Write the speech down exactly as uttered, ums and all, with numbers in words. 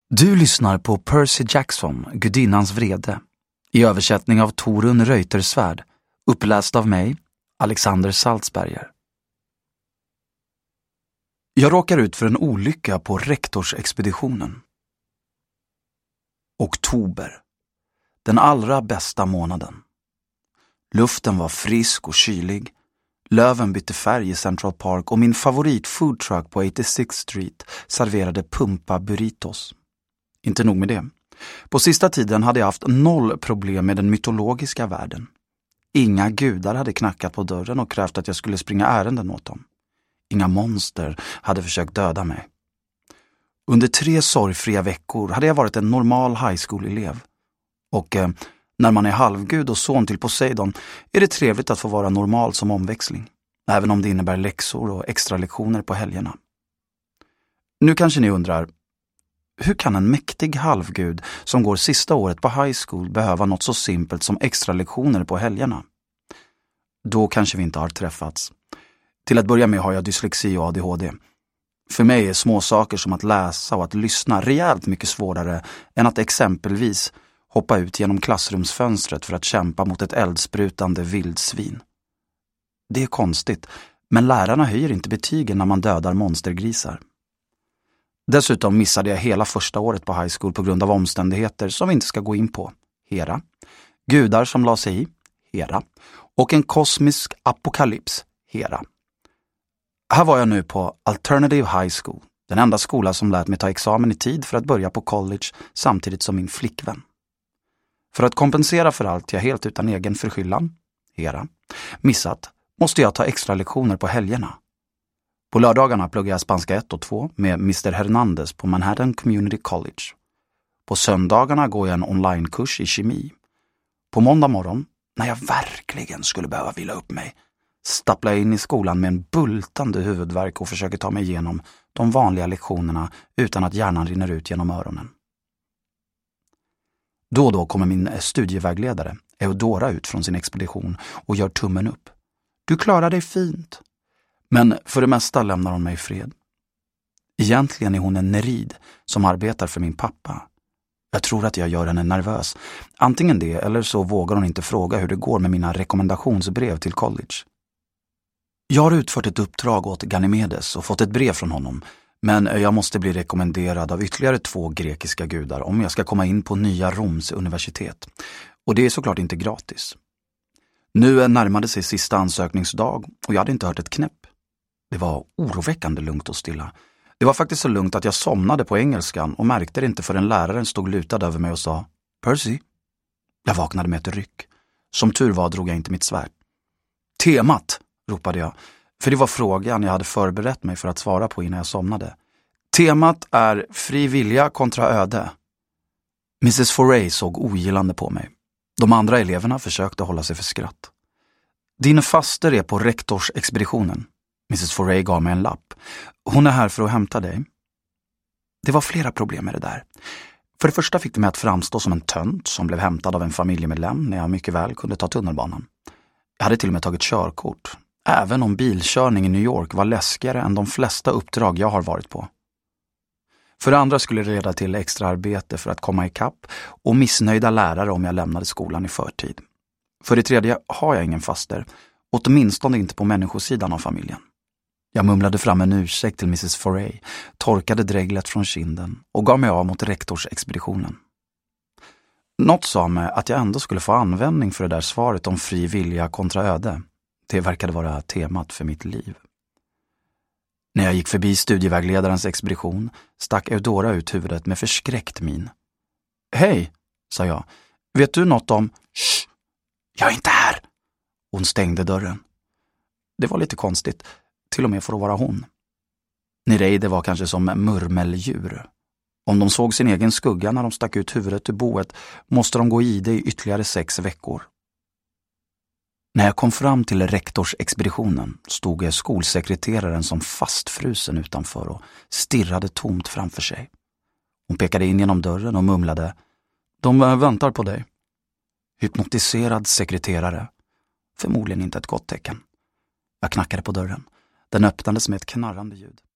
Du lyssnar på Percy Jackson, Gudinnans vrede, i översättning av Torun Reuterswärd, uppläst av mig, Alexander Salzberger. Jag råkar ut för en olycka på rektorsexpeditionen. Oktober. Den allra bästa månaden. Luften var frisk och kylig. Löven bytte färg i Central Park och min favorit foodtruck på åttiosexte Street serverade pumpa burritos. Inte nog med det. På sista tiden hade jag haft noll problem med den mytologiska världen. Inga gudar hade knackat på dörren och krävt att jag skulle springa ärenden åt dem. Inga monster hade försökt döda mig. Under tre sorgfria veckor hade jag varit en normal high school-elev. Och eh, när man är halvgud och son till Poseidon är det trevligt att få vara normal som omväxling. Även om det innebär läxor och extra lektioner på helgerna. Nu kanske ni undrar, hur kan en mäktig halvgud som går sista året på high school behöva något så simpelt som extra lektioner på helgerna? Då kanske vi inte har träffats. Till att börja med har jag dyslexi och A D H D. För mig är små saker som att läsa och att lyssna rejält mycket svårare än att exempelvis hoppa ut genom klassrumsfönstret för att kämpa mot ett eldsprutande vildsvin. Det är konstigt, men lärarna höjer inte betygen när man dödar monstergrisar. Dessutom missade jag hela första året på high school på grund av omständigheter som vi inte ska gå in på. Hera, gudar som la sig i, Hera, och en kosmisk apokalyps, Hera. Här var jag nu på Alternative High School, den enda skola som lät mig ta examen i tid för att börja på college samtidigt som min flickvän. För att kompensera för allt jag helt utan egen förskyllan, Hera, missat, måste jag ta extra lektioner på helgerna. På lördagarna pluggar jag spanska ett och två med mister Hernandez på Manhattan Community College. På söndagarna går jag en onlinekurs i kemi. På måndag morgon, när jag verkligen skulle behöva vila upp mig, stapplar jag in i skolan med en bultande huvudvärk och försöker ta mig igenom de vanliga lektionerna utan att hjärnan rinner ut genom öronen. Då och då kommer min studievägledare, Eudora, ut från sin expedition och gör tummen upp. Du klarar dig fint. Men för det mesta lämnar hon mig i fred. Egentligen är hon en nerid som arbetar för min pappa. Jag tror att jag gör henne nervös. Antingen det eller så vågar hon inte fråga hur det går med mina rekommendationsbrev till college. Jag har utfört ett uppdrag åt Ganymedes och fått ett brev från honom. Men jag måste bli rekommenderad av ytterligare två grekiska gudar om jag ska komma in på Nya Roms universitet. Och det är såklart inte gratis. Nu närmade sig sista ansökningsdag och jag hade inte hört ett knäpp. Det var oroväckande lugnt och stilla. Det var faktiskt så lugnt att jag somnade på engelskan och märkte det inte förrän läraren stod lutad över mig och sa Percy. Jag vaknade med ett ryck. Som tur var drog jag inte mitt svärd. Temat, ropade jag. För det var frågan jag hade förberett mig för att svara på innan jag somnade. Temat är fri vilja kontra öde. missus Foray såg ogillande på mig. De andra eleverna försökte hålla sig för skratt. Din faster är på rektorsexpeditionen. missus Foray gav mig en lapp. Hon är här för att hämta dig. Det var flera problem med det där. För det första fick det mig att framstå som en tönt som blev hämtad av en familjemedlem när jag mycket väl kunde ta tunnelbanan. Jag hade till och med tagit körkort. Även om bilkörning i New York var läskigare än de flesta uppdrag jag har varit på. För det andra skulle det leda till extra arbete för att komma ikapp och missnöjda lärare om jag lämnade skolan i förtid. För det tredje har jag ingen faster, åtminstone inte på människosidan av familjen. Jag mumlade fram en ursäkt till missus Foray, torkade dreglet från kinden och gav mig av mot rektorsexpeditionen. Något sa mig att jag ändå skulle få användning för det där svaret om fri vilja kontra öde. Det verkade vara temat för mitt liv. När jag gick förbi studievägledarens expedition stack Eudora ut huvudet med förskräckt min. Hej, sa jag. Vet du något om... Shh, jag är inte här. Hon stängde dörren. Det var lite konstigt, till och med för att vara hon. Nereide var kanske som murmeldjur. Om de såg sin egen skugga när de stack ut huvudet ur boet måste de gå i det i ytterligare sex veckor. När jag kom fram till rektorsexpeditionen stod skolsekreteraren som fastfrusen utanför och stirrade tomt framför sig. Hon pekade in genom dörren och mumlade. De väntar på dig. Hypnotiserad sekreterare. Förmodligen inte ett gott tecken. Jag knackade på dörren. Den öppnades med ett knarrande ljud.